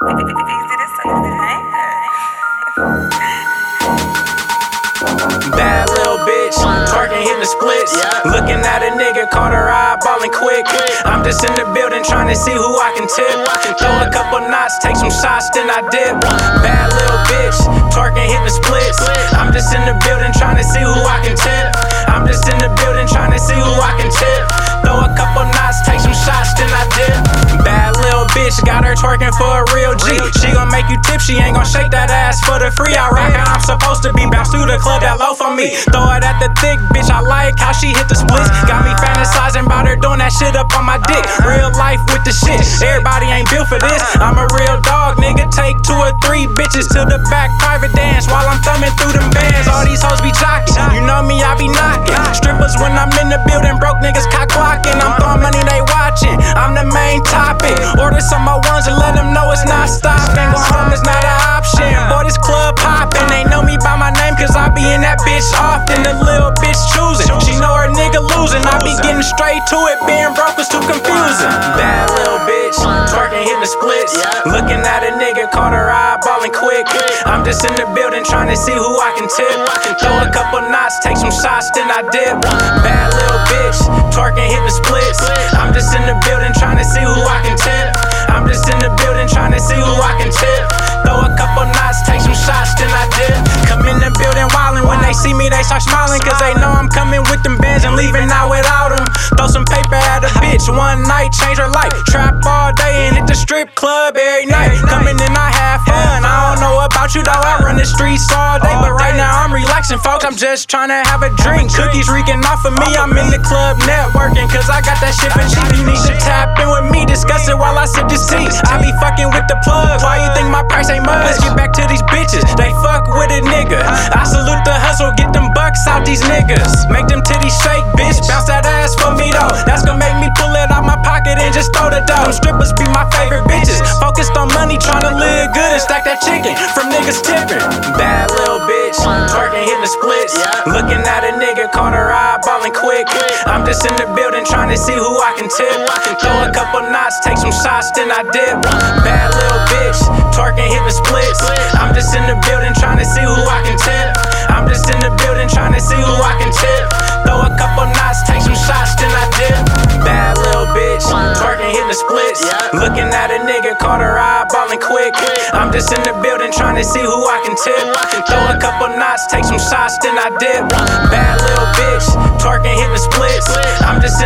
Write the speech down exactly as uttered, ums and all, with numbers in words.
Bad little bitch, twerking, hitting the splits. Looking at a nigga, caught her eyeballing quick. I'm just in the building trying to see who I can tip. Throw a couple knots, take some shots, then I dip. Bad little bitch, twerking, hitting the splits. I'm just in the building trying to see who I can tip. I'm just in the building trying to see who I can tip. Throw a couple knots, take some shots, then I dip. Bad little bitch, got her twerking for a real G. She gon' make you tip, she ain't gon' shake that ass for the free. I rock how I'm supposed to be, bounce through the club, that low for me. Throw it at the thick, bitch, I like how she hit the splits. Got me fantasizing about her doing that shit up on my dick. Real life with the shit, everybody ain't built for this. I'm a real dog, nigga, take two or three bitches to the back, private dance while I'm thumbing through them bands. All these hoes be jocking, you know me, I be knocking. Strippers when I'm in the building, broke niggas cock blocking. I'm throwing money, they watching, I'm the main topic. Order some more ones and let them know it's not stopping. Go home is not an option, boy, this club popping. They know me by my name cause I be in that bitch often. The little bitch choosing, she know her nigga losing. I be getting straight to it, being broke was too confusing. Bad little bitch, twerking, hitting the splits. Looking at a nigga, caught her eyeballing quick. I'm just in the building trying to see who I can tip. Throw a couple knots, take some shots, then I dip. Bad little bitch, twerking, hitting the splits. I'm just in the building trying to see who I can tip. I'm just in the building trying to see who I can tip. Throw a couple knots, take some shots, then I dip. Come in the building wildin', when they see me they start smiling. Cause they know I'm coming with them bands and leaving out without them. Throw some paper at a bitch, one night change her life. Trap all day and hit the strip club every night. Coming in I have fun, I don't know about you though, I run the streets all day. But right now I'm relaxing folks, I'm just trying to have a drink. Cookies reeking off of me, I'm in the club networking. Cause I got that shit for cheap, you need to tap in with me. Discuss it while I sip this tea. I be fucking with the plugs, why you think my price ain't much? Let's get back to these bitches, they fuck with a nigga. I salute the hustle, get them bucks out these niggas. Make them titties shake, bitch, bounce that ass for me though. That's gonna make me pull it out my pocket and just throw the dough. Them strippers be my favorite bitches, focused on money, tryna live good and stack that chicken from niggas tipping. Bad little bitch, twerking, hitting the splits. Looking at a nigga, caught her eyeballing quick. I'm just in the building trying to see who I can tip. Throw a couple knots, take some shots, then I dip. Bad little bitch, twerking, hitting the splits. I'm just in the building trying to see who I can tip. I'm just in the building trying to see who I can tip. Throw a couple knots, take some shots, then I dip. Bad little bitch, twerking, hitting the splits. Looking at a nigga, caught her eyeballing quick. I'm just in the building trying to see who I can tip. Throw a couple knots, take some shots, then I dip. Bad little bitch, twerking, hitting the splits. I'm just